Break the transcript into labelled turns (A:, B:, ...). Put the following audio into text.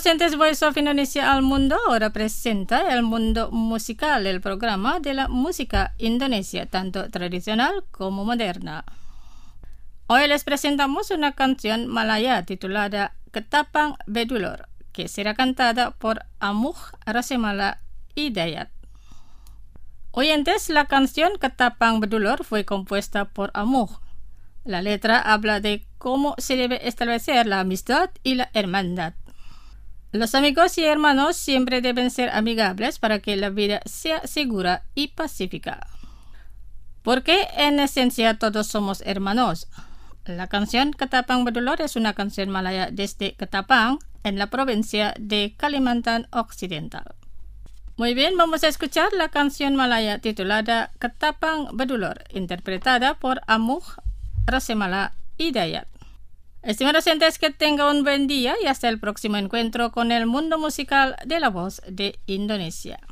A: Docentes Voice of Indonesia al Mundo ahora presenta el mundo musical, el programa de la música indonesia, tanto tradicional como moderna. Hoy les presentamos una canción malaya titulada Ketapang Bedulur, que será cantada por Amuh Rasemala Hidayat. Oyentes, la canción Ketapang Bedulur fue compuesta por Amuh. La letra habla de cómo se debe establecer la amistad y la hermandad. Los amigos y hermanos siempre deben ser amigables para que la vida sea segura y pacífica. Porque en esencia todos somos hermanos. La canción Ketapang Bedulur es una canción malaya desde Ketapang, en la provincia de Kalimantan Occidental. Muy bien, vamos a escuchar la canción malaya titulada Ketapang Bedulur, interpretada por Amuh Rasemala Hidayat. Estimados oyentes, que tenga un buen día y hasta el próximo encuentro con el mundo musical de la voz de Indonesia.